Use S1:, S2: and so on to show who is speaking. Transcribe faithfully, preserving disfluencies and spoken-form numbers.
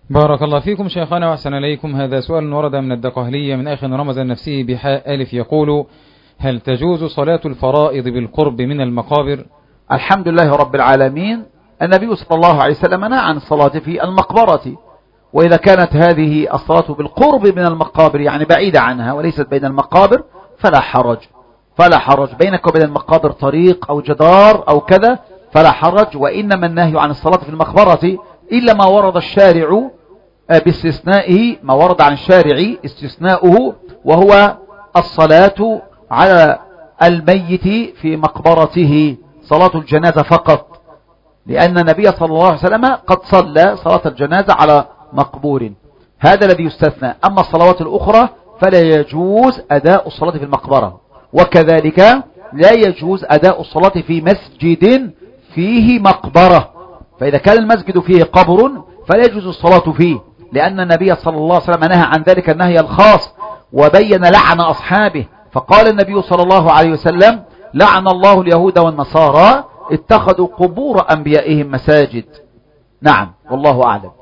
S1: بارك الله فيكم شيخنا وأحسن إليكم. هذا سؤال ورد من الدقهلية من أخ رمز نفسه بحاء ألف يقول: هل تجوز صلاة الفرائض بالقرب من المقابر؟
S2: الحمد لله رب العالمين. النبي صلى الله عليه وسلم نهى عن الصلاة في المقبرة، وإذا كانت هذه الصلاة بالقرب من المقابر يعني بعيدة عنها وليست بين المقابر فلا حرج، فلا حرج. بينك وبين المقابر طريق أو جدار أو كذا فلا حرج. وإنما النهي عن الصلاة في المقبرة إلا ما ورد الشارع باستثنائه، ما ورد عن الشارع استثناؤه، وهو الصلاة على الميت في مقبرته، صلاة الجنازة فقط، لأن النبي صلى الله عليه وسلم قد صلى صلاة الجنازة على مقبور، هذا الذي يستثنى. أما الصلوات الأخرى فلا يجوز أداء الصلاة في المقبرة، وكذلك لا يجوز أداء الصلاة في مسجد فيه مقبرة. فإذا كان المسجد فيه قبر فلا يجوز الصلاة فيه، لأن النبي صلى الله عليه وسلم نهى عن ذلك النهي الخاص، وبين لعن أصحابه، فقال النبي صلى الله عليه وسلم: لعن الله اليهود والنصارى اتخذوا قبور أنبيائهم مساجد. نعم، والله أعلم.